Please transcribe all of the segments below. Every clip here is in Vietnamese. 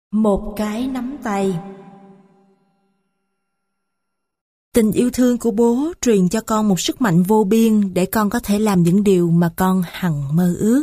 Một cái nắm tay. Tình yêu thương của bố truyền cho con một sức mạnh vô biên để con có thể làm những điều mà con hằng mơ ước.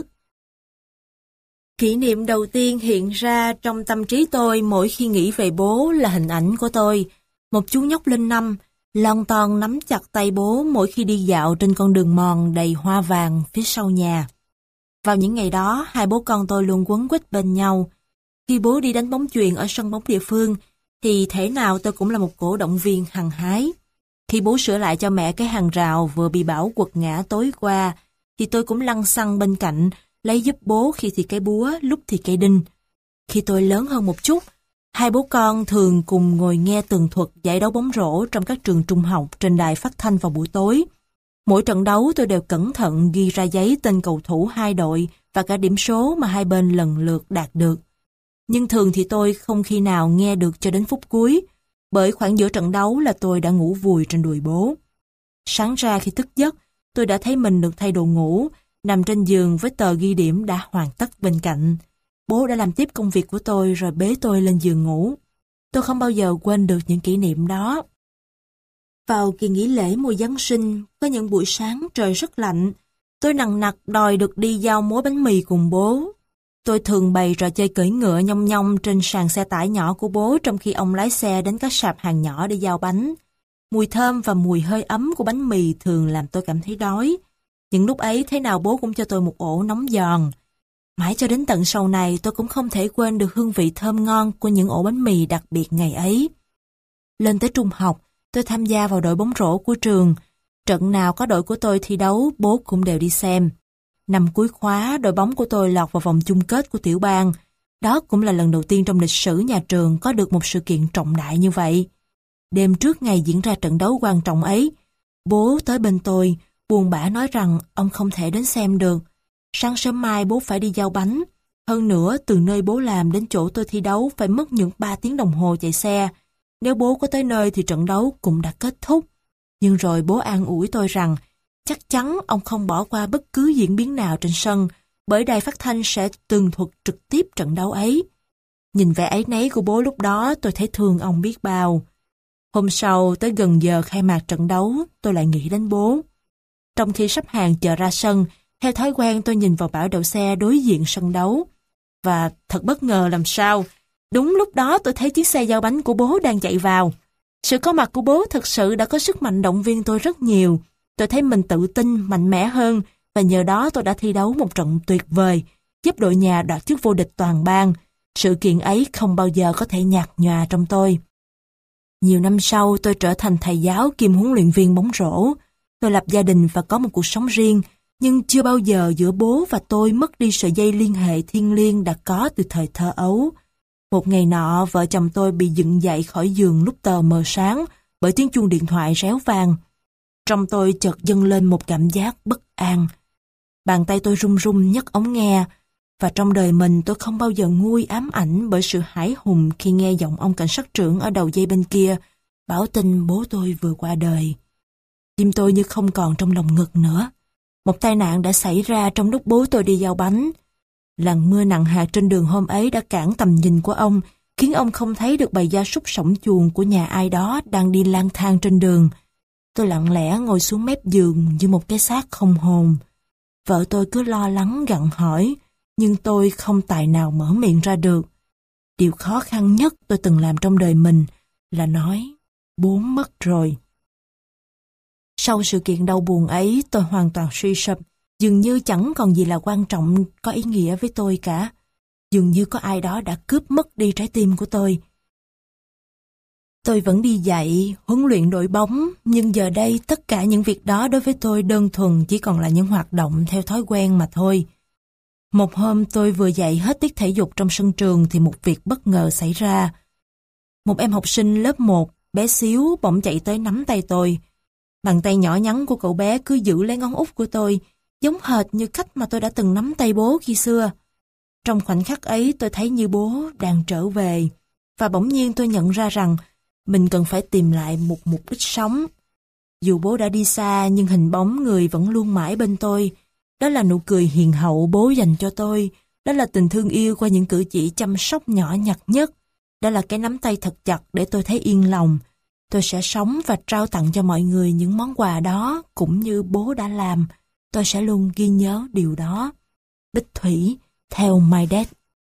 Kỷ niệm đầu tiên hiện ra trong tâm trí tôi mỗi khi nghĩ về bố là hình ảnh của tôi, một chú nhóc Linh Năm, lon ton nắm chặt tay bố mỗi khi đi dạo trên con đường mòn đầy hoa vàng phía sau nhà. Vào những ngày đó, hai bố con tôi luôn quấn quýt bên nhau. Khi bố đi đánh bóng chuyền ở sân bóng địa phương, thì thể nào tôi cũng là một cổ động viên hăng hái. Khi bố sửa lại cho mẹ cái hàng rào vừa bị bão quật ngã tối qua, thì tôi cũng lăn xăng bên cạnh, lấy giúp bố khi thì cây búa, lúc thì cây đinh. Khi tôi lớn hơn một chút, hai bố con thường cùng ngồi nghe tường thuật giải đấu bóng rổ trong các trường trung học trên đài phát thanh vào buổi tối. Mỗi trận đấu tôi đều cẩn thận ghi ra giấy tên cầu thủ hai đội và cả điểm số mà hai bên lần lượt đạt được. Nhưng thường thì tôi không khi nào nghe được cho đến phút cuối, bởi khoảng giữa trận đấu là tôi đã ngủ vùi trên đùi bố. Sáng ra khi thức giấc, tôi đã thấy mình được thay đồ ngủ, nằm trên giường với tờ ghi điểm đã hoàn tất bên cạnh. Bố đã làm tiếp công việc của tôi rồi bế tôi lên giường ngủ. Tôi không bao giờ quên được những kỷ niệm đó. Vào kỳ nghỉ lễ mùa Giáng sinh, có những buổi sáng trời rất lạnh, tôi nằng nặc đòi được đi giao mối bánh mì cùng bố. Tôi thường bày trò chơi cưỡi ngựa nhong nhong trên sàn xe tải nhỏ của bố trong khi ông lái xe đến các sạp hàng nhỏ để giao bánh. Mùi thơm và mùi hơi ấm của bánh mì thường làm tôi cảm thấy đói. Những lúc ấy thế nào bố cũng cho tôi một ổ nóng giòn. Mãi cho đến tận sau này tôi cũng không thể quên được hương vị thơm ngon của những ổ bánh mì đặc biệt ngày ấy. Lên tới trung học, tôi tham gia vào đội bóng rổ của trường. Trận nào có đội của tôi thi đấu, bố cũng đều đi xem. Năm cuối khóa, đội bóng của tôi lọt vào vòng chung kết của tiểu bang. Đó cũng là lần đầu tiên trong lịch sử nhà trường có được một sự kiện trọng đại như vậy. Đêm trước ngày diễn ra trận đấu quan trọng ấy, bố tới bên tôi, buồn bã nói rằng ông không thể đến xem được. Sáng sớm mai bố phải đi giao bánh. Hơn nữa, từ nơi bố làm đến chỗ tôi thi đấu phải mất những 3 tiếng đồng hồ chạy xe. Nếu bố có tới nơi thì trận đấu cũng đã kết thúc. Nhưng rồi bố an ủi tôi rằng chắc chắn ông không bỏ qua bất cứ diễn biến nào trên sân, bởi đài phát thanh sẽ tường thuật trực tiếp trận đấu ấy. Nhìn vẻ áy náy của bố lúc đó, tôi thấy thương ông biết bao. Hôm sau, tới gần giờ khai mạc trận đấu, tôi lại nghĩ đến bố. Trong khi sắp hàng chờ ra sân, theo thói quen tôi nhìn vào bãi đậu xe đối diện sân đấu. Và thật bất ngờ làm sao, đúng lúc đó tôi thấy chiếc xe giao bánh của bố đang chạy vào. Sự có mặt của bố thực sự đã có sức mạnh động viên tôi rất nhiều. Tôi thấy mình tự tin, mạnh mẽ hơn và nhờ đó tôi đã thi đấu một trận tuyệt vời, giúp đội nhà đoạt chức vô địch toàn bang. Sự kiện ấy không bao giờ có thể nhạt nhòa trong tôi. Nhiều năm sau tôi trở thành thầy giáo kiêm huấn luyện viên bóng rổ. Tôi lập gia đình và có một cuộc sống riêng, nhưng chưa bao giờ giữa bố và tôi mất đi sợi dây liên hệ thiêng liêng đã có từ thời thơ ấu. Một ngày nọ, vợ chồng tôi bị dựng dậy khỏi giường lúc tờ mờ sáng bởi tiếng chuông điện thoại réo vang. Trong tôi chợt dâng lên một cảm giác bất an. Bàn tay tôi run run nhấc ống nghe, và trong đời mình tôi không bao giờ nguôi ám ảnh bởi sự hãi hùng khi nghe giọng ông cảnh sát trưởng ở đầu dây bên kia báo tin bố tôi vừa qua đời. Tim tôi như không còn trong lồng ngực nữa. Một tai nạn đã xảy ra trong lúc bố tôi đi giao bánh. Làn mưa nặng hạt trên đường hôm ấy đã cản tầm nhìn của ông, khiến ông không thấy được bầy gia súc sổng chuồng của nhà ai đó đang đi lang thang trên đường. Tôi lặng lẽ ngồi xuống mép giường như một cái xác không hồn. Vợ tôi cứ lo lắng gặng hỏi, nhưng tôi không tài nào mở miệng ra được. Điều khó khăn nhất tôi từng làm trong đời mình là nói, bố mất rồi. Sau sự kiện đau buồn ấy, tôi hoàn toàn suy sụp, dường như chẳng còn gì là quan trọng, có ý nghĩa với tôi cả. Dường như có ai đó đã cướp mất đi trái tim của tôi. Tôi vẫn đi dạy, huấn luyện đội bóng, nhưng giờ đây tất cả những việc đó đối với tôi đơn thuần chỉ còn là những hoạt động theo thói quen mà thôi. Một hôm tôi vừa dạy hết tiết thể dục trong sân trường thì một việc bất ngờ xảy ra. Một em học sinh lớp 1, bé xíu, bỗng chạy tới nắm tay tôi. Bàn tay nhỏ nhắn của cậu bé cứ giữ lấy ngón út của tôi, giống hệt như cách mà tôi đã từng nắm tay bố khi xưa. Trong khoảnh khắc ấy tôi thấy như bố đang trở về, và bỗng nhiên tôi nhận ra rằng mình cần phải tìm lại một mục đích sống. Dù bố đã đi xa nhưng hình bóng người vẫn luôn mãi bên tôi. Đó là nụ cười hiền hậu bố dành cho tôi, Đó là tình thương yêu qua những cử chỉ chăm sóc nhỏ nhặt nhất. Đó là cái nắm tay thật chặt để tôi thấy yên lòng. Tôi sẽ sống và trao tặng cho mọi người những món quà đó cũng như bố đã làm. Tôi sẽ luôn ghi nhớ điều đó. Bích Thủy, theo My Dad.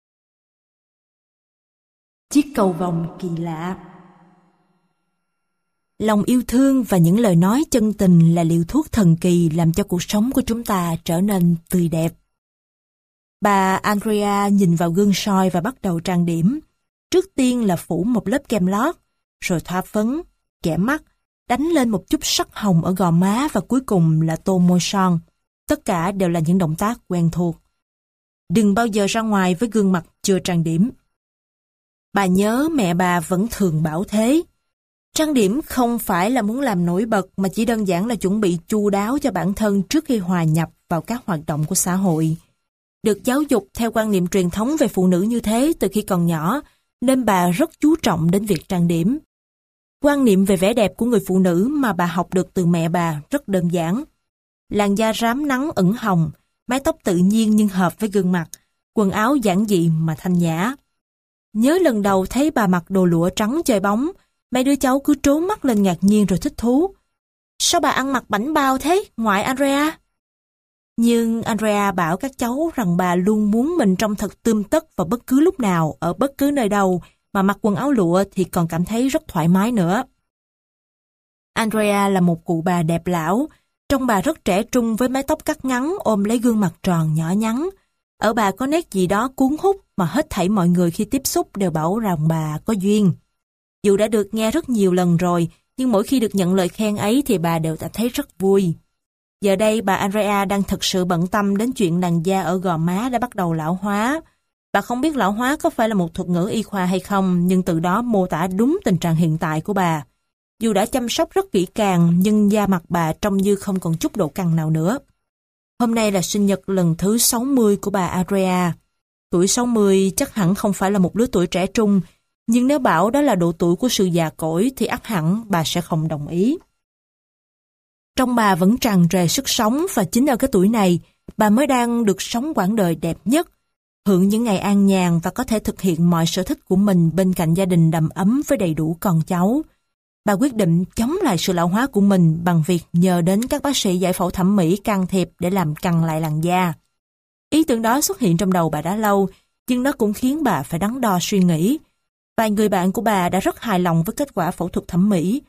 Chiếc cầu vồng kỳ lạ. Lòng yêu thương và những lời nói chân tình là liều thuốc thần kỳ làm cho cuộc sống của chúng ta trở nên tươi đẹp. Bà Andrea nhìn vào gương soi và bắt đầu trang điểm. Trước tiên là phủ một lớp kem lót, rồi thoa phấn, kẻ mắt, đánh lên một chút sắc hồng ở gò má và cuối cùng là tô môi son. Tất cả đều là những động tác quen thuộc. Đừng bao giờ ra ngoài với gương mặt chưa trang điểm. Bà nhớ mẹ bà vẫn thường bảo thế. Trang điểm không phải là muốn làm nổi bật mà chỉ đơn giản là chuẩn bị chu đáo cho bản thân trước khi hòa nhập vào các hoạt động của xã hội. Được giáo dục theo quan niệm truyền thống về phụ nữ như thế từ khi còn nhỏ, nên bà rất chú trọng đến việc trang điểm. Quan niệm về vẻ đẹp của người phụ nữ mà bà học được từ mẹ bà rất đơn giản. Làn da rám nắng ửng hồng, mái tóc tự nhiên nhưng hợp với gương mặt, quần áo giản dị mà thanh nhã. Nhớ lần đầu thấy bà mặc đồ lụa trắng chơi bóng, mấy đứa cháu cứ trố mắt lên ngạc nhiên rồi thích thú. Sao bà ăn mặc bảnh bao thế, ngoại Andrea? Nhưng Andrea bảo các cháu rằng bà luôn muốn mình trông thật tươm tất vào bất cứ lúc nào, ở bất cứ nơi đâu, mà mặc quần áo lụa thì còn cảm thấy rất thoải mái nữa. Andrea là một cụ bà đẹp lão, trông bà rất trẻ trung với mái tóc cắt ngắn ôm lấy gương mặt tròn nhỏ nhắn. Ở bà có nét gì đó cuốn hút mà hết thảy mọi người khi tiếp xúc đều bảo rằng bà có duyên. Dù đã được nghe rất nhiều lần rồi, nhưng mỗi khi được nhận lời khen ấy thì bà đều cảm thấy rất vui. Giờ đây bà Andrea đang thực sự bận tâm đến chuyện làn da ở gò má đã bắt đầu lão hóa. Bà không biết lão hóa có phải là một thuật ngữ y khoa hay không, nhưng từ đó mô tả đúng tình trạng hiện tại của bà. Dù đã chăm sóc rất kỹ càng, nhưng da mặt bà trông như không còn chút độ căng nào nữa. Hôm nay là sinh nhật lần thứ 60 của bà Andrea. Tuổi 60 chắc hẳn không phải là một lứa tuổi trẻ trung, nhưng nếu bảo đó là độ tuổi của sự già cỗi thì ắt hẳn bà sẽ không đồng ý. Trong bà vẫn tràn trề sức sống và chính ở cái tuổi này, bà mới đang được sống quãng đời đẹp nhất, hưởng những ngày an nhàn và có thể thực hiện mọi sở thích của mình bên cạnh gia đình đầm ấm với đầy đủ con cháu. Bà quyết định chống lại sự lão hóa của mình bằng việc nhờ đến các bác sĩ giải phẫu thẩm mỹ can thiệp để làm căng lại làn da. Ý tưởng đó xuất hiện trong đầu bà đã lâu, nhưng nó cũng khiến bà phải đắn đo suy nghĩ. Vài người bạn của bà đã rất hài lòng với kết quả phẫu thuật thẩm mỹ.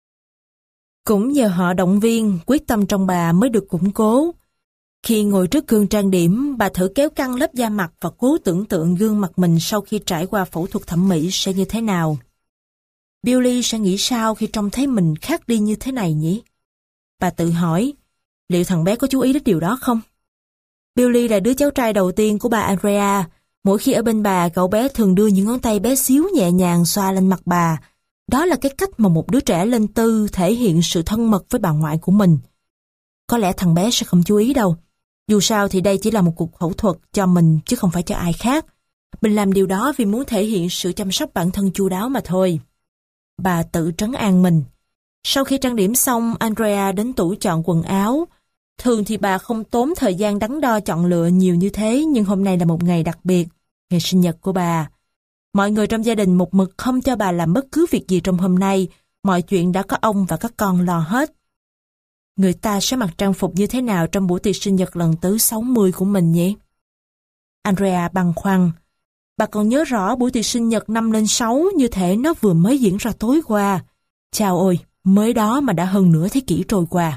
Cũng nhờ họ động viên, quyết tâm trong bà mới được củng cố. Khi ngồi trước gương trang điểm, bà thử kéo căng lớp da mặt và cố tưởng tượng gương mặt mình sau khi trải qua phẫu thuật thẩm mỹ sẽ như thế nào. Billy sẽ nghĩ sao khi trông thấy mình khác đi như thế này nhỉ? Bà tự hỏi, liệu thằng bé có chú ý đến điều đó không? Billy là đứa cháu trai đầu tiên của bà Andrea. Mỗi khi ở bên bà, cậu bé thường đưa những ngón tay bé xíu nhẹ nhàng xoa lên mặt bà. Đó là cái cách mà một đứa trẻ lên tư thể hiện sự thân mật với bà ngoại của mình. Có lẽ thằng bé sẽ không chú ý đâu. Dù sao thì đây chỉ là một cuộc phẫu thuật cho mình chứ không phải cho ai khác. Mình làm điều đó vì muốn thể hiện sự chăm sóc bản thân chu đáo mà thôi. Bà tự trấn an mình. Sau khi trang điểm xong, Andrea đến tủ chọn quần áo. Thường thì bà không tốn thời gian đắn đo chọn lựa nhiều như thế, nhưng hôm nay là một ngày đặc biệt, ngày sinh nhật của bà. Mọi người trong gia đình một mực không cho bà làm bất cứ việc gì trong hôm nay, mọi chuyện đã có ông và các con lo hết. Người ta sẽ mặc trang phục như thế nào trong buổi tiệc sinh nhật lần thứ 60 của mình nhỉ? Andrea băn khoăn. Bà còn nhớ rõ buổi tiệc sinh nhật năm lên 6 như thể nó vừa mới diễn ra tối qua. Chao ôi, mới đó mà đã hơn nửa thế kỷ trôi qua.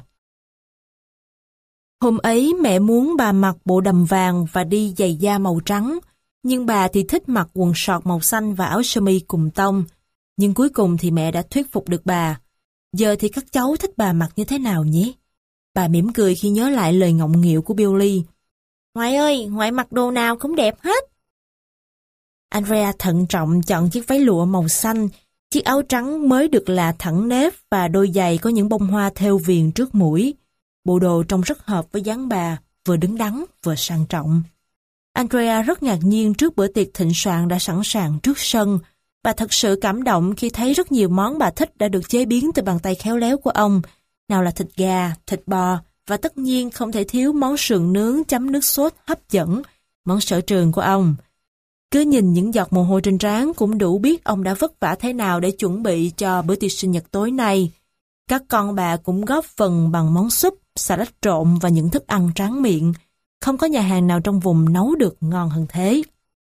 Hôm ấy mẹ muốn bà mặc bộ đầm vàng và đi giày da màu trắng, nhưng bà thì thích mặc quần sọt màu xanh và áo sơ mi cùng tông. Nhưng cuối cùng thì mẹ đã thuyết phục được bà. Giờ thì các cháu thích bà mặc như thế nào nhỉ? Bà mỉm cười khi nhớ lại lời ngọng nghịu của Billy. Ngoại ơi, ngoại mặc đồ nào cũng đẹp hết. Andrea thận trọng chọn chiếc váy lụa màu xanh, chiếc áo trắng mới được là thẳng nếp và đôi giày có những bông hoa thêu viền trước mũi. Bộ đồ trông rất hợp với dáng bà, vừa đứng đắn vừa sang trọng. Andrea rất ngạc nhiên trước bữa tiệc thịnh soạn đã sẵn sàng trước sân. Bà thật sự cảm động khi thấy rất nhiều món bà thích đã được chế biến từ bàn tay khéo léo của ông. Nào là thịt gà, thịt bò và tất nhiên không thể thiếu món sườn nướng chấm nước sốt hấp dẫn món sở trường của ông. Cứ nhìn những giọt mồ hôi trên trán cũng đủ biết ông đã vất vả thế nào để chuẩn bị cho bữa tiệc sinh nhật tối nay. Các con bà cũng góp phần bằng món súp, salad trộn và những thức ăn tráng miệng. Không có nhà hàng nào trong vùng nấu được ngon hơn thế.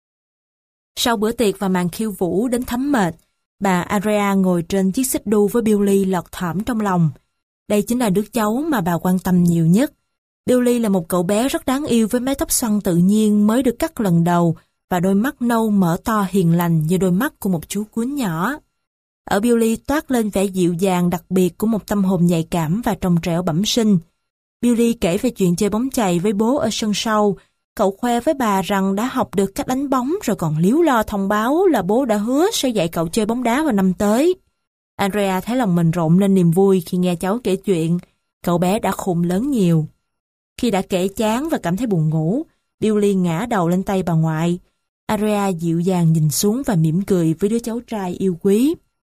Sau bữa tiệc và màn khiêu vũ đến thấm mệt, bà Andrea ngồi trên chiếc xích đu với Billy lọt thỏm trong lòng. Đây chính là đứa cháu mà bà quan tâm nhiều nhất. Billy là một cậu bé rất đáng yêu với mái tóc xoăn tự nhiên mới được cắt lần đầu và đôi mắt nâu mở to hiền lành như đôi mắt của một chú cún nhỏ. Ở Billy toát lên vẻ dịu dàng đặc biệt của một tâm hồn nhạy cảm và trong trẻo bẩm sinh. Billy kể về chuyện chơi bóng chày với bố ở sân sau. Cậu khoe với bà rằng đã học được cách đánh bóng rồi còn líu lo thông báo là bố đã hứa sẽ dạy cậu chơi bóng đá vào năm tới. Andrea thấy lòng mình rộn lên niềm vui khi nghe cháu kể chuyện. Cậu bé đã khôn lớn nhiều. Khi đã kể chán và cảm thấy buồn ngủ, Billy ngã đầu lên tay bà ngoại. Andrea dịu dàng nhìn xuống và mỉm cười với đứa cháu trai yêu quý.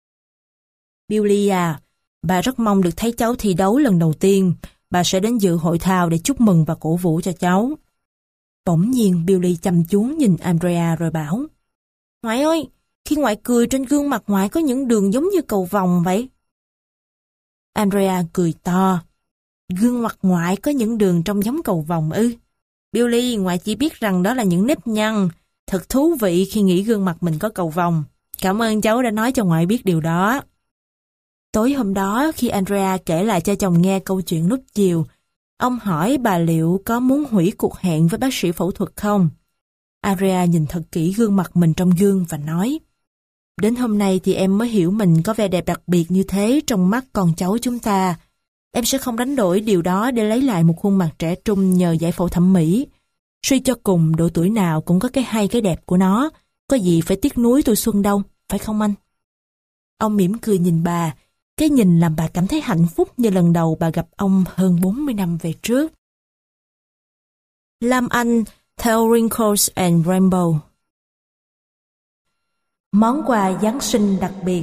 Billy à, bà rất mong được thấy cháu thi đấu lần đầu tiên. Bà sẽ đến dự hội thao để chúc mừng và cổ vũ cho cháu. Bỗng nhiên Billy chăm chú nhìn Andrea rồi bảo: Ngoại ơi, khi ngoại cười trên gương mặt ngoại có những đường giống như cầu vồng vậy. Andrea cười to. Gương mặt ngoại có những đường trông giống cầu vồng ư? Billy, ngoại chỉ biết rằng đó là những nếp nhăn. Thật thú vị khi nghĩ gương mặt mình có cầu vồng. Cảm ơn cháu đã nói cho ngoại biết điều đó. Tối hôm đó, khi Andrea kể lại cho chồng nghe câu chuyện lúc chiều, ông hỏi bà liệu có muốn hủy cuộc hẹn với bác sĩ phẫu thuật không? Andrea nhìn thật kỹ gương mặt mình trong gương và nói: Đến hôm nay thì em mới hiểu mình có vẻ đẹp đặc biệt như thế trong mắt con cháu chúng ta. Em sẽ không đánh đổi điều đó để lấy lại một khuôn mặt trẻ trung nhờ giải phẫu thẩm mỹ. Suy cho cùng, độ tuổi nào cũng có cái hay cái đẹp của nó. Có gì phải tiếc nuối tuổi xuân đâu, phải không anh? Ông mỉm cười nhìn bà. Cái nhìn làm bà cảm thấy hạnh phúc như lần đầu bà gặp ông hơn 40 năm về trước. Lam Anh theo Wrinkles and Rainbow. Món quà Giáng sinh đặc biệt.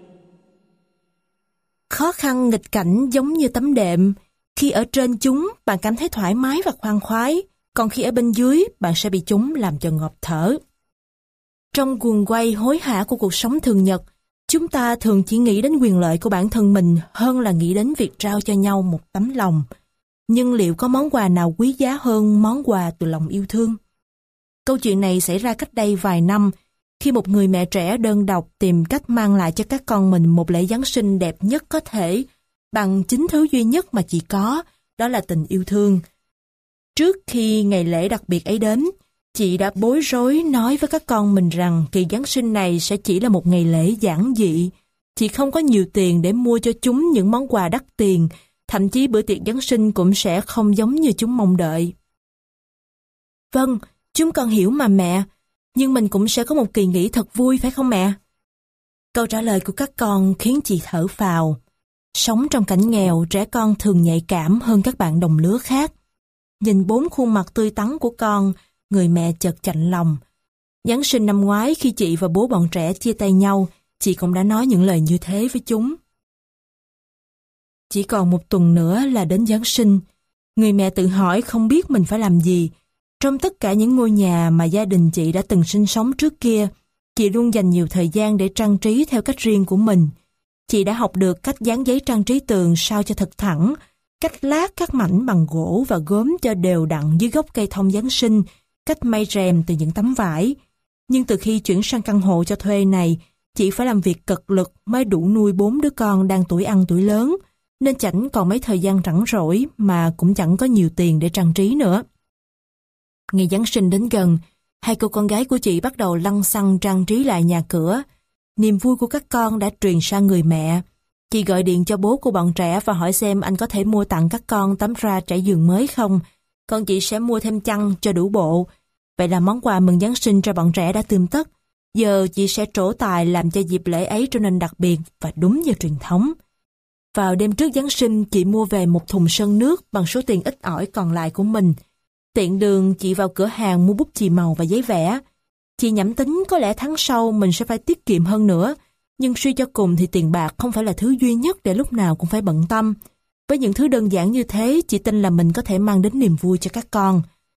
Khó khăn nghịch cảnh giống như tấm đệm. Khi ở trên chúng, bạn cảm thấy thoải mái và khoan khoái, còn khi ở bên dưới, bạn sẽ bị chúng làm cho ngộp thở. Trong guồng quay hối hả của cuộc sống thường nhật, chúng ta thường chỉ nghĩ đến quyền lợi của bản thân mình hơn là nghĩ đến việc trao cho nhau một tấm lòng. Nhưng liệu có món quà nào quý giá hơn món quà từ lòng yêu thương? Câu chuyện này xảy ra cách đây vài năm, khi một người mẹ trẻ đơn độc tìm cách mang lại cho các con mình một lễ Giáng sinh đẹp nhất có thể, bằng chính thứ duy nhất mà chị có, đó là tình yêu thương. Trước khi ngày lễ đặc biệt ấy đến, chị đã bối rối nói với các con mình rằng kỳ Giáng sinh này sẽ chỉ là một ngày lễ giản dị. Chị không có nhiều tiền để mua cho chúng những món quà đắt tiền, thậm chí bữa tiệc Giáng sinh cũng sẽ không giống như chúng mong đợi. Vâng, chúng con hiểu mà mẹ, nhưng mình cũng sẽ có một kỳ nghỉ thật vui phải không mẹ? Câu trả lời của các con khiến chị thở phào. Sống trong cảnh nghèo, trẻ con thường nhạy cảm hơn các bạn đồng lứa khác. Nhìn 4 khuôn mặt tươi tắn của con, người mẹ chợt chạnh lòng. Giáng sinh năm ngoái khi chị và bố bọn trẻ chia tay nhau, chị cũng đã nói những lời như thế với chúng. Chỉ còn một tuần nữa là đến Giáng sinh. Người mẹ tự hỏi không biết mình phải làm gì. Trong tất cả những ngôi nhà mà gia đình chị đã từng sinh sống trước kia, chị luôn dành nhiều thời gian để trang trí theo cách riêng của mình. Chị đã học được cách dán giấy trang trí tường sao cho thật thẳng, cách lát các mảnh bằng gỗ và gốm cho đều đặn dưới gốc cây thông Giáng sinh, cách may rèm từ những tấm vải. Nhưng từ khi chuyển sang căn hộ cho thuê này, chị phải làm việc cật lực mới đủ nuôi 4 đứa con đang tuổi ăn tuổi lớn, nên chẳng còn mấy thời gian rảnh rỗi mà cũng chẳng có nhiều tiền để trang trí nữa. Ngày Giáng sinh đến gần, 2 cô con gái của chị bắt đầu lăng xăng trang trí lại nhà cửa. Niềm vui của các con đã truyền sang người mẹ. Chị gọi điện cho bố của bọn trẻ và hỏi xem anh có thể mua tặng các con tấm ra trải giường mới không. Còn chị sẽ mua thêm chăn cho đủ bộ. Vậy là món quà mừng Giáng sinh cho bọn trẻ đã tươm tất. Giờ chị sẽ trổ tài làm cho dịp lễ ấy trở nên đặc biệt và đúng như truyền thống. Vào đêm trước Giáng sinh, chị mua về một thùng sơn nước bằng số tiền ít ỏi còn lại của mình. Tiện đường, chị vào cửa hàng mua bút chì màu và giấy vẽ. Chị nhẩm tính có lẽ tháng sau mình sẽ phải tiết kiệm hơn nữa, nhưng suy cho cùng thì tiền bạc không phải là thứ duy nhất để lúc nào cũng phải bận tâm. Với những thứ đơn giản như thế, chị tin là mình có thể mang đến niềm vui cho các con.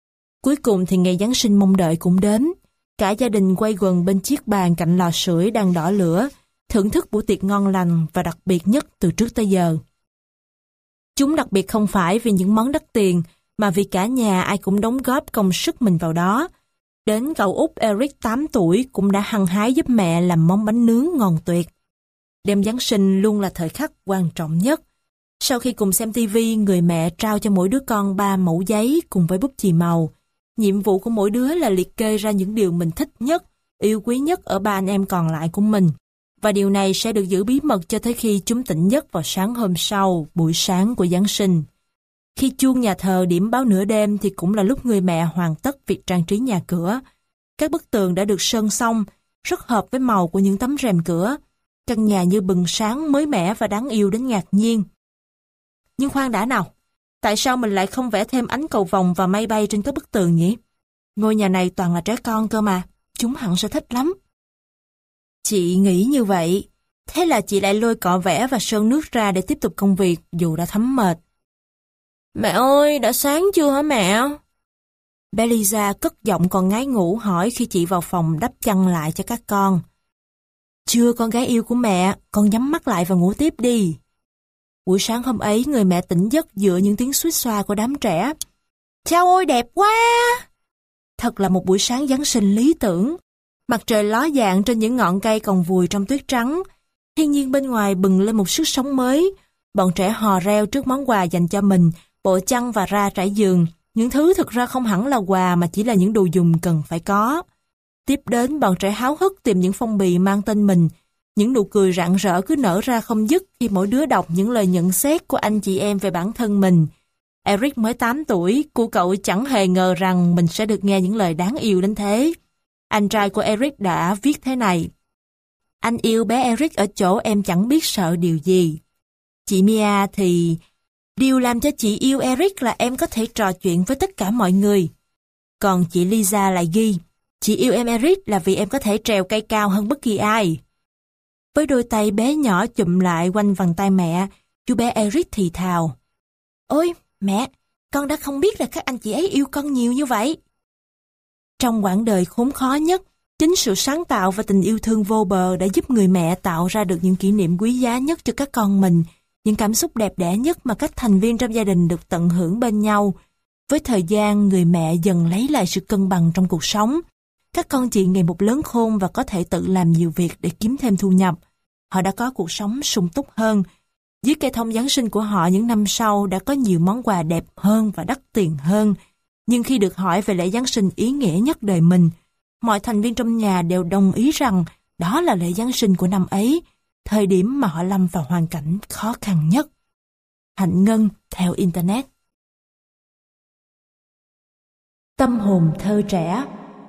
Cuối cùng thì ngày Giáng sinh mong đợi cũng đến. Cả gia đình quay quần bên chiếc bàn cạnh lò sưởi đang đỏ lửa, thưởng thức bữa tiệc ngon lành và đặc biệt nhất từ trước tới giờ. Chúng đặc biệt không phải vì những món đắt tiền, mà vì cả nhà ai cũng đóng góp công sức mình vào đó. Đến cậu út Eric 8 tuổi cũng đã hăng hái giúp mẹ làm món bánh nướng ngon tuyệt. Đêm Giáng sinh luôn là thời khắc quan trọng nhất. Sau khi cùng xem TV, người mẹ trao cho mỗi đứa con 3 mẩu giấy cùng với bút chì màu. Nhiệm vụ của mỗi đứa là liệt kê ra những điều mình thích nhất, yêu quý nhất ở 3 anh em còn lại của mình. Và điều này sẽ được giữ bí mật cho tới khi chúng tỉnh giấc vào sáng hôm sau, buổi sáng của Giáng sinh. Khi chuông nhà thờ điểm báo nửa đêm thì cũng là lúc người mẹ hoàn tất việc trang trí nhà cửa. Các bức tường đã được sơn xong, rất hợp với màu của những tấm rèm cửa. Căn nhà như bừng sáng, mới mẻ và đáng yêu đến ngạc nhiên. Nhưng khoan đã nào, tại sao mình lại không vẽ thêm ánh cầu vồng và mây bay trên các bức tường nhỉ? Ngôi nhà này toàn là trẻ con cơ mà, chúng hẳn sẽ thích lắm. Chị nghĩ như vậy, thế là chị lại lôi cọ vẽ và sơn nước ra để tiếp tục công việc dù đã thấm mệt. Mẹ ơi, đã sáng chưa hả mẹ? Bé Lisa cất giọng còn ngái ngủ hỏi khi chị vào phòng đắp chăn lại cho các con. Chưa con gái yêu của mẹ, con nhắm mắt lại và ngủ tiếp đi. Buổi sáng hôm ấy, người mẹ tỉnh giấc dựa những tiếng xuýt xoa của đám trẻ. Chao ôi đẹp quá! Thật là một buổi sáng Giáng sinh lý tưởng. Mặt trời ló dạng trên những ngọn cây còn vùi trong tuyết trắng. Thiên nhiên bên ngoài bừng lên một sức sống mới. Bọn trẻ hò reo trước món quà dành cho mình, bộ chăn và ra trải giường. Những thứ thực ra không hẳn là quà mà chỉ là những đồ dùng cần phải có. Tiếp đến, bọn trẻ háo hức tìm những phong bì mang tên mình. Những nụ cười rạng rỡ cứ nở ra không dứt khi mỗi đứa đọc những lời nhận xét của anh chị em về bản thân mình. Eric mới 8 tuổi, cô cậu chẳng hề ngờ rằng mình sẽ được nghe những lời đáng yêu đến thế. Anh trai của Eric đã viết thế này. Anh yêu bé Eric ở chỗ em chẳng biết sợ điều gì. Chị Mia thì... Điều làm cho chị yêu Eric là em có thể trò chuyện với tất cả mọi người. Còn chị Lisa lại ghi, chị yêu em Eric là vì em có thể trèo cây cao hơn bất kỳ ai. Với đôi tay bé nhỏ chụm lại quanh vòng tay mẹ, chú bé Eric thì thào. Ôi, mẹ, con đã không biết là các anh chị ấy yêu con nhiều như vậy. Trong quãng đời khốn khó nhất, chính sự sáng tạo và tình yêu thương vô bờ đã giúp người mẹ tạo ra được những kỷ niệm quý giá nhất cho các con mình, những cảm xúc đẹp đẽ nhất mà các thành viên trong gia đình được tận hưởng bên nhau. Với thời gian, người mẹ dần lấy lại sự cân bằng trong cuộc sống. Các con chị ngày một lớn khôn và có thể tự làm nhiều việc để kiếm thêm thu nhập. Họ đã có cuộc sống sung túc hơn. Dưới cây thông Giáng sinh của họ những năm sau đã có nhiều món quà đẹp hơn và đắt tiền hơn. Nhưng khi được hỏi về lễ Giáng sinh ý nghĩa nhất đời mình, mọi thành viên trong nhà đều đồng ý rằng đó là lễ Giáng sinh của năm ấy, thời điểm mà họ lâm vào hoàn cảnh khó khăn nhất. Hạnh Ngân theo Internet. Tâm hồn thơ trẻ.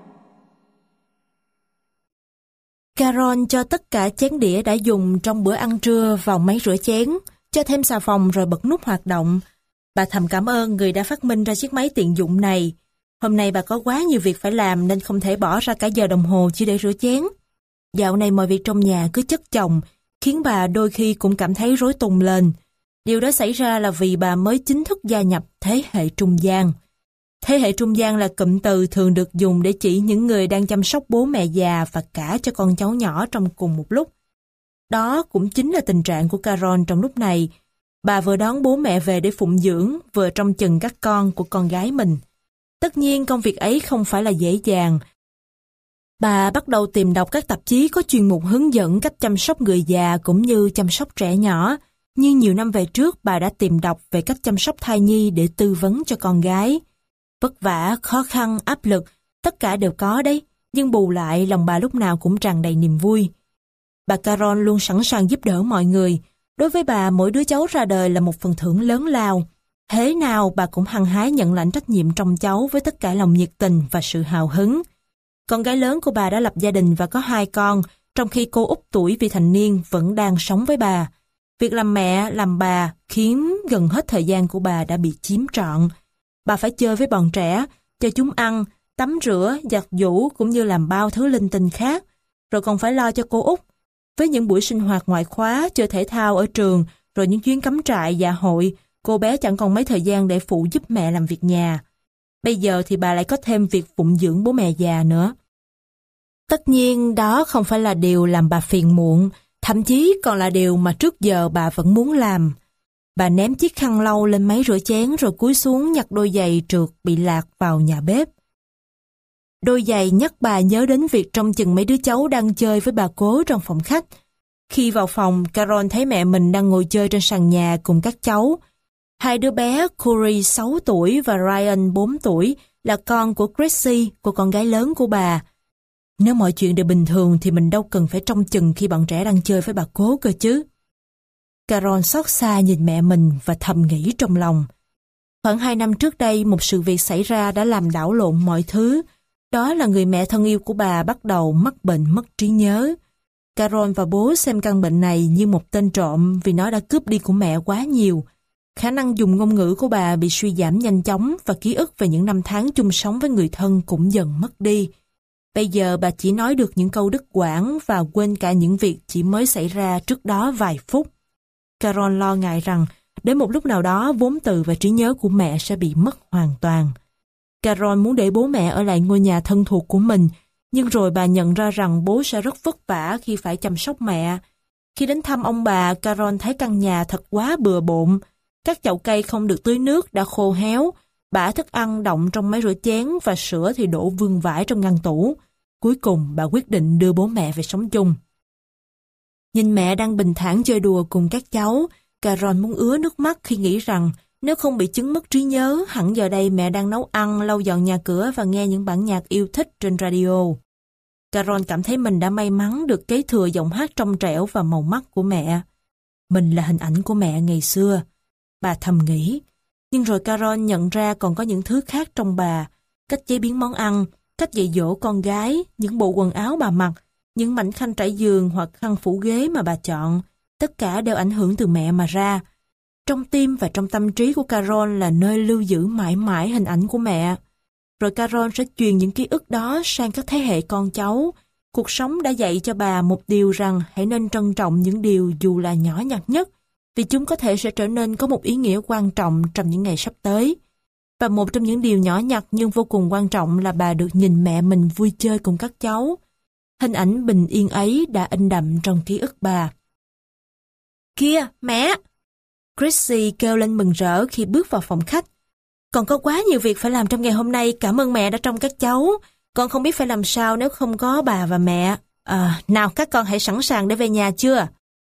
Carol cho tất cả chén đĩa đã dùng trong bữa ăn trưa vào máy rửa chén, cho thêm xà phòng rồi bật nút hoạt động. Bà thầm cảm ơn người đã phát minh ra chiếc máy tiện dụng này. Hôm nay bà có quá nhiều việc phải làm nên không thể bỏ ra cả giờ đồng hồ chỉ để rửa chén. Dạo này mọi việc trong nhà cứ chất chồng, khiến bà đôi khi cũng cảm thấy rối tung lên. Điều đó xảy ra là vì bà mới chính thức gia nhập thế hệ trung gian. Thế hệ trung gian là cụm từ thường được dùng để chỉ những người đang chăm sóc bố mẹ già và cả cho con cháu nhỏ trong cùng một lúc. Đó cũng chính là tình trạng của Carol trong lúc này. Bà vừa đón bố mẹ về để phụng dưỡng, vừa trông chừng các con của con gái mình. Tất nhiên công việc ấy không phải là dễ dàng. Bà bắt đầu tìm đọc các tạp chí có chuyên mục hướng dẫn cách chăm sóc người già cũng như chăm sóc trẻ nhỏ. Nhưng nhiều năm về trước bà đã tìm đọc về cách chăm sóc thai nhi để tư vấn cho con gái. Vất vả, khó khăn, áp lực, tất cả đều có đấy, nhưng bù lại lòng bà lúc nào cũng tràn đầy niềm vui. Bà Carol luôn sẵn sàng giúp đỡ mọi người. Đối với bà, mỗi đứa cháu ra đời là một phần thưởng lớn lao. Thế nào bà cũng hăng hái nhận lãnh trách nhiệm trông cháu với tất cả lòng nhiệt tình và sự hào hứng. Con gái lớn của bà đã lập gia đình và có 2 con, trong khi cô út tuổi vị thành niên vẫn đang sống với bà. Việc làm mẹ, làm bà khiến gần hết thời gian của bà đã bị chiếm trọn. Bà phải chơi với bọn trẻ, cho chúng ăn, tắm rửa, giặt giũ cũng như làm bao thứ linh tinh khác. Rồi còn phải lo cho cô út. Với những buổi sinh hoạt ngoại khóa, chơi thể thao ở trường, rồi những chuyến cắm trại, dạ hội, cô bé chẳng còn mấy thời gian để phụ giúp mẹ làm việc nhà. Bây giờ thì bà lại có thêm việc phụng dưỡng bố mẹ già nữa. Tất nhiên đó không phải là điều làm bà phiền muộn, thậm chí còn là điều mà trước giờ bà vẫn muốn làm. Bà ném chiếc khăn lau lên máy rửa chén rồi cúi xuống nhặt đôi giày trượt bị lạc vào nhà bếp. Đôi giày nhắc bà nhớ đến việc trông chừng mấy đứa cháu đang chơi với bà cố trong phòng khách. Khi vào phòng, Carol thấy mẹ mình đang ngồi chơi trên sàn nhà cùng các cháu. Hai đứa bé, Corey 6 tuổi và Ryan 4 tuổi, là con của Chrissy, cô con gái lớn của bà. Nếu mọi chuyện đều bình thường thì mình đâu cần phải trông chừng khi bọn trẻ đang chơi với bà cố cơ chứ. Carol xót xa nhìn mẹ mình và thầm nghĩ trong lòng. Khoảng 2 năm trước đây, một sự việc xảy ra đã làm đảo lộn mọi thứ. Đó là người mẹ thân yêu của bà bắt đầu mắc bệnh mất trí nhớ. Carol và bố xem căn bệnh này như một tên trộm vì nó đã cướp đi của mẹ quá nhiều. Khả năng dùng ngôn ngữ của bà bị suy giảm nhanh chóng và ký ức về những năm tháng chung sống với người thân cũng dần mất đi. Bây giờ bà chỉ nói được những câu đứt quãng và quên cả những việc chỉ mới xảy ra trước đó vài phút. Carol lo ngại rằng đến một lúc nào đó vốn từ và trí nhớ của mẹ sẽ bị mất hoàn toàn. Carol muốn để bố mẹ ở lại ngôi nhà thân thuộc của mình, nhưng rồi bà nhận ra rằng bố sẽ rất vất vả khi phải chăm sóc mẹ. Khi đến thăm ông bà, Carol thấy căn nhà thật quá bừa bộn. Các chậu cây không được tưới nước đã khô héo, bã thức ăn đọng trong máy rửa chén và sữa thì đổ vương vãi trong ngăn tủ. Cuối cùng bà quyết định đưa bố mẹ về sống chung. Nhìn mẹ đang bình thản chơi đùa cùng các cháu, Carol muốn ứa nước mắt khi nghĩ rằng nếu không bị chứng mất trí nhớ, hẳn giờ đây mẹ đang nấu ăn, lau dọn nhà cửa và nghe những bản nhạc yêu thích trên radio. Carol cảm thấy mình đã may mắn được kế thừa giọng hát trong trẻo và màu mắt của mẹ. Mình là hình ảnh của mẹ ngày xưa, bà thầm nghĩ. Nhưng rồi Carol nhận ra còn có những thứ khác trong bà, cách chế biến món ăn, cách dạy dỗ con gái, những bộ quần áo bà mặc, những mảnh khăn trải giường hoặc khăn phủ ghế mà bà chọn, tất cả đều ảnh hưởng từ mẹ mà ra. Trong tim và trong tâm trí của Carol là nơi lưu giữ mãi mãi hình ảnh của mẹ. Rồi Carol sẽ truyền những ký ức đó sang các thế hệ con cháu. Cuộc sống đã dạy cho bà một điều rằng hãy nên trân trọng những điều dù là nhỏ nhặt nhất, vì chúng có thể sẽ trở nên có một ý nghĩa quan trọng trong những ngày sắp tới. Và một trong những điều nhỏ nhặt nhưng vô cùng quan trọng là bà được nhìn mẹ mình vui chơi cùng các cháu. Hình ảnh bình yên ấy đã in đậm trong ký ức bà. Kìa, mẹ! Chrissy kêu lên mừng rỡ khi bước vào phòng khách. Con có quá nhiều việc phải làm trong ngày hôm nay, cảm ơn mẹ đã trông các cháu. Con không biết phải làm sao nếu không có bà và mẹ. Nào các con hãy sẵn sàng để về nhà chưa?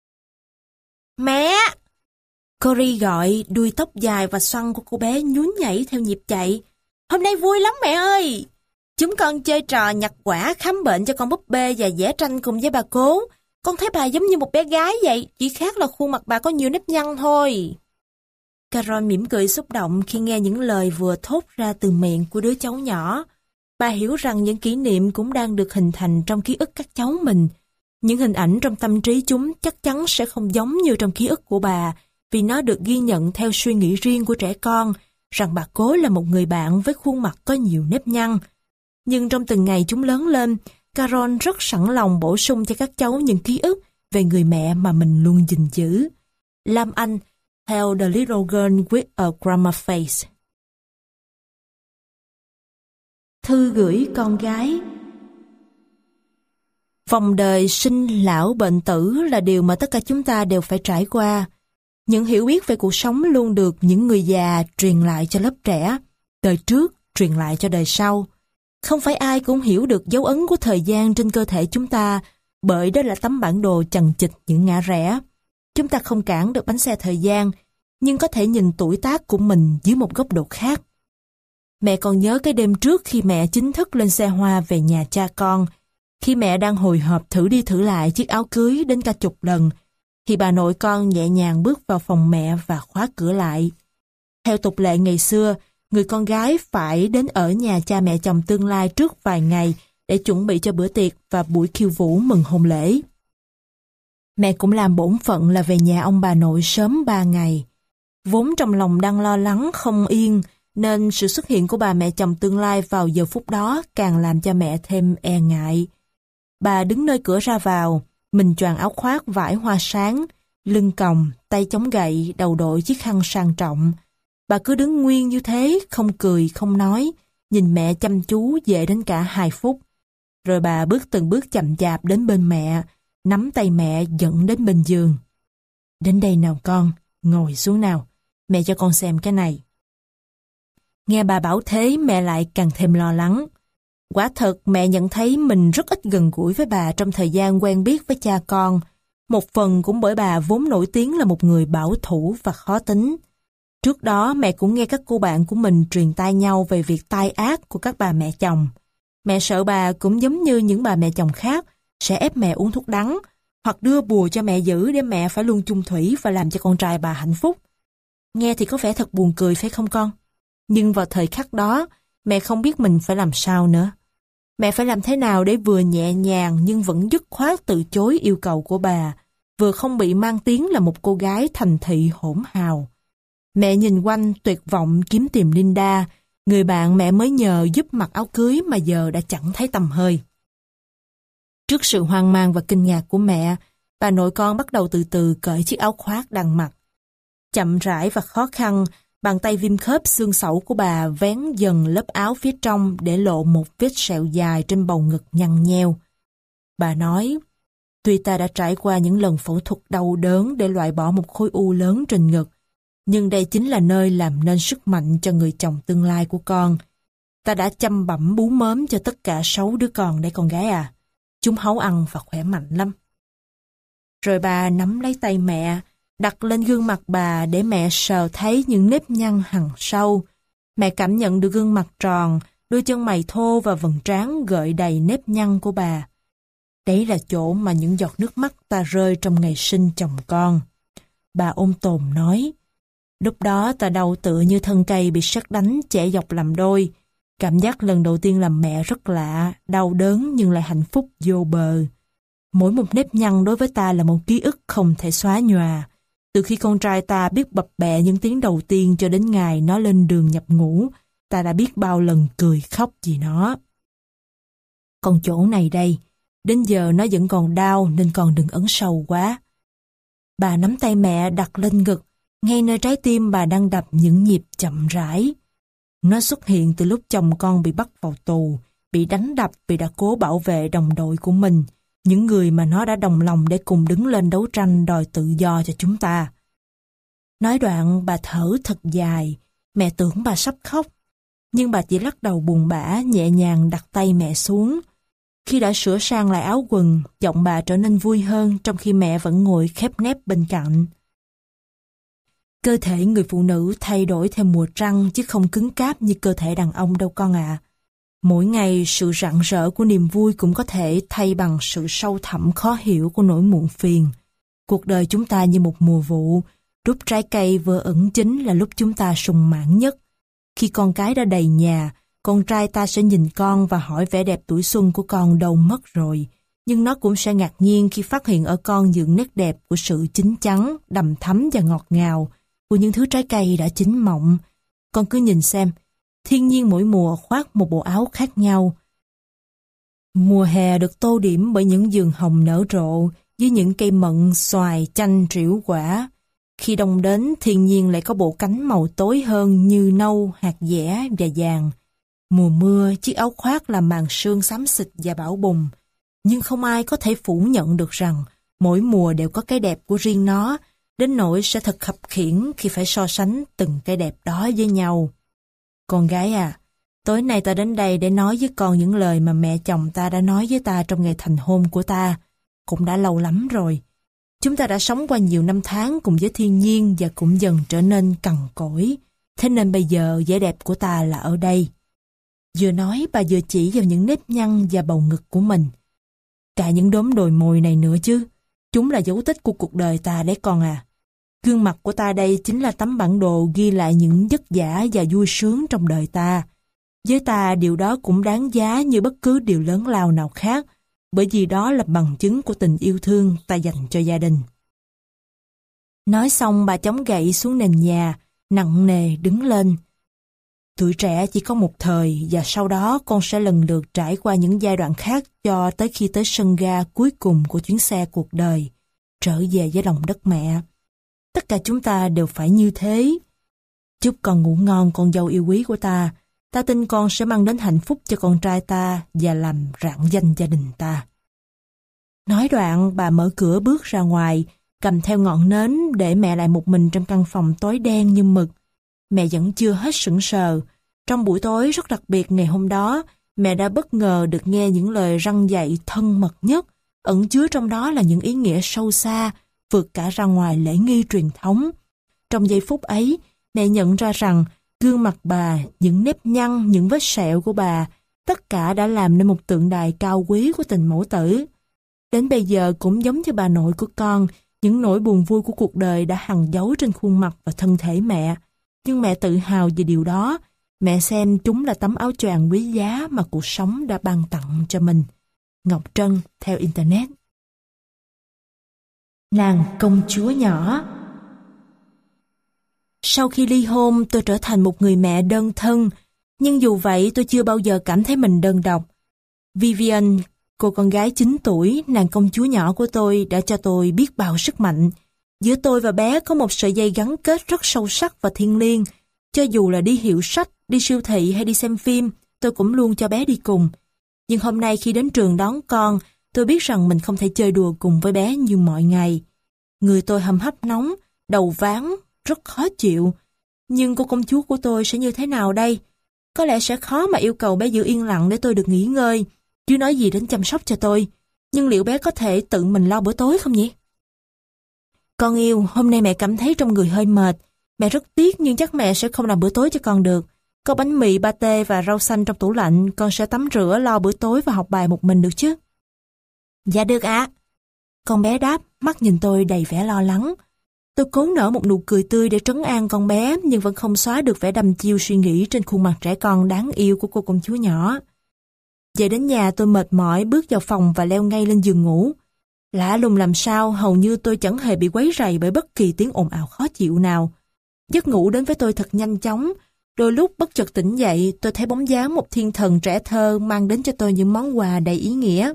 Mẹ! Corey gọi, đuôi tóc dài và xoăn của cô bé nhún nhảy theo nhịp chạy. Hôm nay vui lắm mẹ ơi! Chúng con chơi trò nhặt quả, khám bệnh cho con búp bê và vẽ tranh cùng với bà cố. Con thấy bà giống như một bé gái vậy, chỉ khác là khuôn mặt bà có nhiều nếp nhăn thôi. Carol mỉm cười xúc động khi nghe những lời vừa thốt ra từ miệng của đứa cháu nhỏ. Bà hiểu rằng những kỷ niệm cũng đang được hình thành trong ký ức các cháu mình. Những hình ảnh trong tâm trí chúng chắc chắn sẽ không giống như trong ký ức của bà, vì nó được ghi nhận theo suy nghĩ riêng của trẻ con, rằng bà cố là một người bạn với khuôn mặt có nhiều nếp nhăn. Nhưng trong từng ngày chúng lớn lên, Carol rất sẵn lòng bổ sung cho các cháu những ký ức về người mẹ mà mình luôn gìn giữ. Lam Anh, theo The Little Girl with a Grandma Face. Thư gửi con gái. Vòng đời sinh lão bệnh tử là điều mà tất cả chúng ta đều phải trải qua. Những hiểu biết về cuộc sống luôn được những người già truyền lại cho lớp trẻ, đời trước truyền lại cho đời sau. Không phải ai cũng hiểu được dấu ấn của thời gian trên cơ thể chúng ta, bởi đó là tấm bản đồ chằng chịt những ngã rẽ. Chúng ta không cản được bánh xe thời gian, nhưng có thể nhìn tuổi tác của mình dưới một góc độ khác. Mẹ còn nhớ cái đêm trước khi mẹ chính thức lên xe hoa về nhà cha con, khi mẹ đang hồi hộp thử đi thử lại chiếc áo cưới đến cả chục lần, thì bà nội con nhẹ nhàng bước vào phòng mẹ và khóa cửa lại. Theo tục lệ ngày xưa, người con gái phải đến ở nhà cha mẹ chồng tương lai trước vài ngày để chuẩn bị cho bữa tiệc và buổi khiêu vũ mừng hôn lễ. Mẹ cũng làm bổn phận là về nhà ông bà nội sớm 3 ngày. Vốn trong lòng đang lo lắng không yên, nên sự xuất hiện của bà mẹ chồng tương lai vào giờ phút đó càng làm cho mẹ thêm e ngại. Bà đứng nơi cửa ra vào, mình choàng áo khoác vải hoa sáng, lưng còng, tay chống gậy, đầu đội chiếc khăn sang trọng. Bà cứ đứng nguyên như thế, không cười, không nói, nhìn mẹ chăm chú về đến cả 2 phút. Rồi bà bước từng bước chậm chạp đến bên mẹ, nắm tay mẹ dẫn đến bên giường. Đến đây nào con, ngồi xuống nào, mẹ cho con xem cái này. Nghe bà bảo thế mẹ lại càng thêm lo lắng. Quả thật mẹ nhận thấy mình rất ít gần gũi với bà trong thời gian quen biết với cha con. Một phần cũng bởi bà vốn nổi tiếng là một người bảo thủ và khó tính. Trước đó mẹ cũng nghe các cô bạn của mình truyền tai nhau về việc tai ác của các bà mẹ chồng. Mẹ sợ bà cũng giống như những bà mẹ chồng khác sẽ ép mẹ uống thuốc đắng hoặc đưa bùa cho mẹ giữ để mẹ phải luôn chung thủy và làm cho con trai bà hạnh phúc. Nghe thì có vẻ thật buồn cười phải không con? Nhưng vào thời khắc đó, mẹ không biết mình phải làm sao nữa. Mẹ phải làm thế nào để vừa nhẹ nhàng nhưng vẫn dứt khoát từ chối yêu cầu của bà, vừa không bị mang tiếng là một cô gái thành thị hỗn hào. Mẹ nhìn quanh tuyệt vọng kiếm tìm Linda, người bạn mẹ mới nhờ giúp mặc áo cưới mà giờ đã chẳng thấy tầm hơi. Trước sự hoang mang và kinh ngạc của mẹ, bà nội con bắt đầu từ từ cởi chiếc áo khoác đang mặc. Chậm rãi và khó khăn, bàn tay viêm khớp xương sẩu của bà vén dần lớp áo phía trong để lộ một vết sẹo dài trên bầu ngực nhăn nheo. Bà nói, tuy ta đã trải qua những lần phẫu thuật đau đớn để loại bỏ một khối u lớn trên ngực, nhưng đây chính là nơi làm nên sức mạnh cho người chồng tương lai của con. Ta đã chăm bẵm bú mớm cho tất cả 6 đứa con đấy con gái à. Chúng háu ăn và khỏe mạnh lắm. Rồi bà nắm lấy tay mẹ, đặt lên gương mặt bà để mẹ sờ thấy những nếp nhăn hằn sâu. Mẹ cảm nhận được gương mặt tròn, đôi chân mày thô và vầng trán gợi đầy nếp nhăn của bà. Đấy là chỗ mà những giọt nước mắt ta rơi trong ngày sinh chồng con. Bà ôm tồn nói, lúc đó ta đau tựa như thân cây bị sét đánh chẻ dọc làm đôi. Cảm giác lần đầu tiên làm mẹ rất lạ, đau đớn nhưng lại hạnh phúc vô bờ. Mỗi một nếp nhăn đối với ta là một ký ức không thể xóa nhòa. Từ khi con trai ta biết bập bẹ những tiếng đầu tiên cho đến ngày nó lên đường nhập ngũ, ta đã biết bao lần cười khóc vì nó. Còn chỗ này đây, đến giờ nó vẫn còn đau nên con đừng ấn sâu quá. Bà nắm tay mẹ đặt lên ngực, ngay nơi trái tim bà đang đập những nhịp chậm rãi. Nó xuất hiện từ lúc chồng con bị bắt vào tù, bị đánh đập vì đã cố bảo vệ đồng đội của mình, những người mà nó đã đồng lòng để cùng đứng lên đấu tranh đòi tự do cho chúng ta. Nói đoạn bà thở thật dài, mẹ tưởng bà sắp khóc, nhưng bà chỉ lắc đầu buồn bã nhẹ nhàng đặt tay mẹ xuống. Khi đã sửa sang lại áo quần, giọng bà trở nên vui hơn trong khi mẹ vẫn ngồi khép nép bên cạnh. Cơ thể người phụ nữ thay đổi theo mùa trăng chứ không cứng cáp như cơ thể đàn ông đâu con ạ. Mỗi ngày sự rạng rỡ của niềm vui cũng có thể thay bằng sự sâu thẳm khó hiểu của nỗi muộn phiền. Cuộc đời chúng ta như một mùa vụ, lúc trái cây vừa ẩn chín là lúc chúng ta sung mãn nhất. Khi con cái đã đầy nhà, con trai ta sẽ nhìn con và hỏi vẻ đẹp tuổi xuân của con đâu mất rồi. Nhưng nó cũng sẽ ngạc nhiên khi phát hiện ở con những nét đẹp của sự chín chắn, đầm thắm và ngọt ngào của những thứ trái cây đã chín mọng. Con cứ nhìn xem, thiên nhiên mỗi mùa khoác một bộ áo khác nhau. Mùa hè được tô điểm bởi những vườn hồng nở rộ với những cây mận, xoài, chanh, trĩu quả. Khi đông đến, thiên nhiên lại có bộ cánh màu tối hơn như nâu, hạt dẻ và vàng. Mùa mưa, chiếc áo khoác là màn sương xám xịt và bão bùng. Nhưng không ai có thể phủ nhận được rằng mỗi mùa đều có cái đẹp của riêng nó, đến nỗi sẽ thật khập khiễng khi phải so sánh từng cái đẹp đó với nhau. Con gái à, tối nay ta đến đây để nói với con những lời mà mẹ chồng ta đã nói với ta trong ngày thành hôn của ta. Cũng đã lâu lắm rồi. Chúng ta đã sống qua nhiều năm tháng cùng với thiên nhiên và cũng dần trở nên cằn cỗi. Thế nên bây giờ vẻ đẹp của ta là ở đây. Vừa nói bà vừa chỉ vào những nếp nhăn và bầu ngực của mình. Cả những đốm đồi mồi này nữa chứ. Chúng là dấu tích của cuộc đời ta đấy con à. Gương mặt của ta đây chính là tấm bản đồ ghi lại những vất vả và vui sướng trong đời ta. Với ta điều đó cũng đáng giá như bất cứ điều lớn lao nào khác, bởi vì đó là bằng chứng của tình yêu thương ta dành cho gia đình. Nói xong bà chống gậy xuống nền nhà, nặng nề đứng lên. Tuổi trẻ chỉ có một thời và sau đó con sẽ lần lượt trải qua những giai đoạn khác cho tới khi tới sân ga cuối cùng của chuyến xe cuộc đời, trở về với lòng đất mẹ. Tất cả chúng ta đều phải như thế. Chúc con ngủ ngon con dâu yêu quý của ta. ta tin con sẽ mang đến hạnh phúc cho con trai ta và làm rạng danh gia đình ta. Nói đoạn, bà mở cửa bước ra ngoài, cầm theo ngọn nến để mẹ lại một mình trong căn phòng tối đen như mực. Mẹ vẫn chưa hết sững sờ. Trong buổi tối rất đặc biệt ngày hôm đó, mẹ đã bất ngờ được nghe những lời răn dạy thân mật nhất, ẩn chứa trong đó là những ý nghĩa sâu xa, vượt cả ra ngoài lễ nghi truyền thống. Trong giây phút ấy, mẹ nhận ra rằng gương mặt bà, những nếp nhăn, những vết sẹo của bà, tất cả đã làm nên một tượng đài cao quý của tình mẫu tử. Đến bây giờ cũng giống như bà nội của con, những nỗi buồn vui của cuộc đời đã hằn dấu trên khuôn mặt và thân thể mẹ. Nhưng mẹ tự hào về điều đó. Mẹ xem chúng là tấm áo choàng quý giá mà cuộc sống đã ban tặng cho mình. Ngọc Trân, theo Internet. Nàng công chúa nhỏ. Sau khi ly hôn, tôi trở thành một người mẹ đơn thân. Nhưng dù vậy, tôi chưa bao giờ cảm thấy mình đơn độc. Vivian, cô con gái 9 tuổi, nàng công chúa nhỏ của tôi, đã cho tôi biết bao sức mạnh. Giữa tôi và bé có một sợi dây gắn kết rất sâu sắc và thiêng liêng. Cho dù là đi hiệu sách, đi siêu thị hay đi xem phim, tôi cũng luôn cho bé đi cùng. Nhưng hôm nay khi đến trường đón con, tôi biết rằng mình không thể chơi đùa cùng với bé như mọi ngày. Người tôi hầm hấp nóng, đầu váng, rất khó chịu. Nhưng cô công chúa của tôi sẽ như thế nào đây? Có lẽ sẽ khó mà yêu cầu bé giữ yên lặng để tôi được nghỉ ngơi, chứ nói gì đến chăm sóc cho tôi. Nhưng liệu bé có thể tự mình lo bữa tối không nhỉ? Con yêu, hôm nay mẹ cảm thấy trong người hơi mệt. Mẹ rất tiếc nhưng chắc mẹ sẽ không làm bữa tối cho con được. Có bánh mì, pate và rau xanh trong tủ lạnh, con sẽ tắm rửa, lo bữa tối và học bài một mình được chứ? Dạ được ạ. Con bé đáp, mắt nhìn tôi đầy vẻ lo lắng. Tôi cố nở một nụ cười tươi để trấn an con bé, nhưng vẫn không xóa được vẻ đăm chiêu suy nghĩ trên khuôn mặt trẻ con đáng yêu của cô công chúa nhỏ. Về đến nhà tôi mệt mỏi bước vào phòng và leo ngay lên giường ngủ. Lạ lùng làm sao, hầu như tôi chẳng hề bị quấy rầy bởi bất kỳ tiếng ồn ào khó chịu nào. Giấc ngủ đến với tôi thật nhanh chóng. Đôi lúc bất chợt tỉnh dậy, tôi thấy bóng dáng một thiên thần trẻ thơ mang đến cho tôi những món quà đầy ý nghĩa.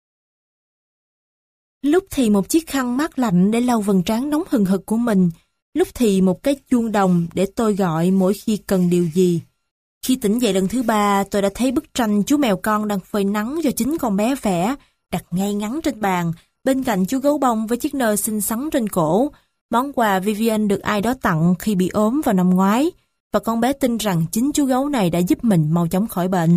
Lúc thì một chiếc khăn mát lạnh để lau vầng trán nóng hừng hực của mình, lúc thì một cái chuông đồng để tôi gọi mỗi khi cần điều gì. Khi tỉnh dậy lần thứ 3, tôi đã thấy bức tranh chú mèo con đang phơi nắng do chính con bé vẽ, đặt ngay ngắn trên bàn, bên cạnh chú gấu bông với chiếc nơ xinh xắn trên cổ, món quà Vivian được ai đó tặng khi bị ốm vào năm ngoái, và con bé tin rằng chính chú gấu này đã giúp mình mau chóng khỏi bệnh.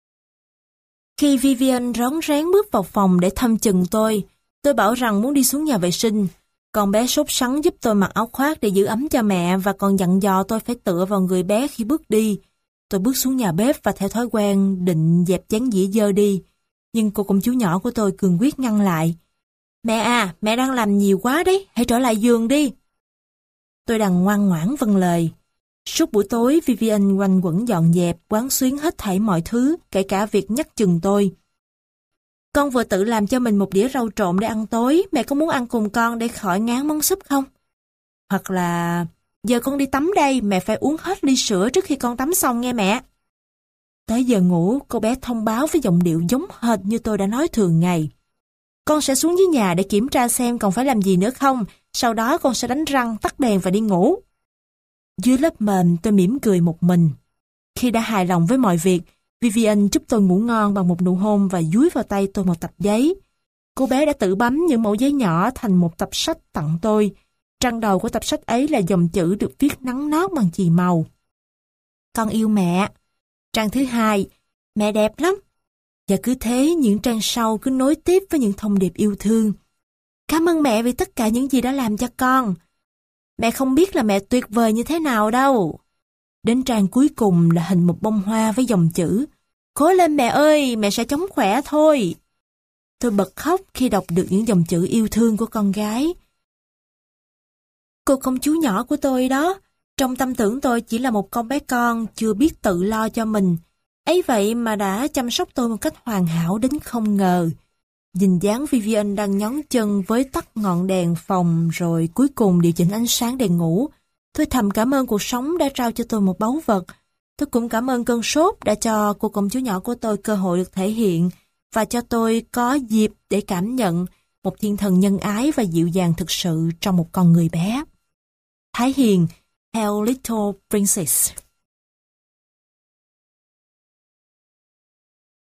Khi Vivian rón rén bước vào phòng để thăm chừng tôi bảo rằng muốn đi xuống nhà vệ sinh. Con bé sốt sắng giúp tôi mặc áo khoác để giữ ấm cho mẹ và còn dặn dò tôi phải tựa vào người bé khi bước đi. Tôi bước xuống nhà bếp và theo thói quen định dẹp chén dĩa dơ đi. Nhưng cô công chúa nhỏ của tôi cường quyết ngăn lại. Mẹ à, mẹ đang làm nhiều quá đấy, hãy trở lại giường đi. Tôi đành ngoan ngoãn vâng lời. Suốt buổi tối, Vivian quanh quẩn dọn dẹp, quán xuyến hết thảy mọi thứ, kể cả việc nhắc chừng tôi. Con vừa tự làm cho mình một đĩa rau trộn để ăn tối, mẹ có muốn ăn cùng con để khỏi ngán món súp không? Hoặc là, giờ con đi tắm đây, mẹ phải uống hết ly sữa trước khi con tắm xong nghe mẹ. Tới giờ ngủ, cô bé thông báo với giọng điệu giống hệt như tôi đã nói thường ngày. Con sẽ xuống dưới nhà để kiểm tra xem còn phải làm gì nữa không, sau đó con sẽ đánh răng, tắt đèn và đi ngủ. Dưới lớp mền tôi mỉm cười một mình. Khi đã hài lòng với mọi việc, Vivian chúc tôi ngủ ngon bằng một nụ hôn và dúi vào tay tôi một tập giấy. Cô bé đã tự bấm những mẩu giấy nhỏ thành một tập sách tặng tôi. Trang đầu của tập sách ấy là dòng chữ được viết nắn nót bằng chì màu. Con yêu mẹ. Trang thứ 2, mẹ đẹp lắm. Và cứ thế những trang sau cứ nối tiếp với những thông điệp yêu thương. Cảm ơn mẹ vì tất cả những gì đã làm cho con. Mẹ không biết là mẹ tuyệt vời như thế nào đâu. Đến trang cuối cùng là hình một bông hoa với dòng chữ Cố lên mẹ ơi, mẹ sẽ chống khỏe thôi. Tôi bật khóc khi đọc được những dòng chữ yêu thương của con gái. Cô công chúa nhỏ của tôi đó, trong tâm tưởng tôi chỉ là một con bé con chưa biết tự lo cho mình. Ấy vậy mà đã chăm sóc tôi một cách hoàn hảo đến không ngờ. Nhìn dáng Vivian đang nhón chân với tắt ngọn đèn phòng rồi cuối cùng điều chỉnh ánh sáng đèn ngủ. Tôi thầm cảm ơn cuộc sống đã trao cho tôi một báu vật. Tôi cũng cảm ơn cơn sốt đã cho cô công chúa nhỏ của tôi cơ hội được thể hiện và cho tôi có dịp để cảm nhận một thiên thần nhân ái và dịu dàng thực sự trong một con người bé. Thái Hiền, Hell Little Princess.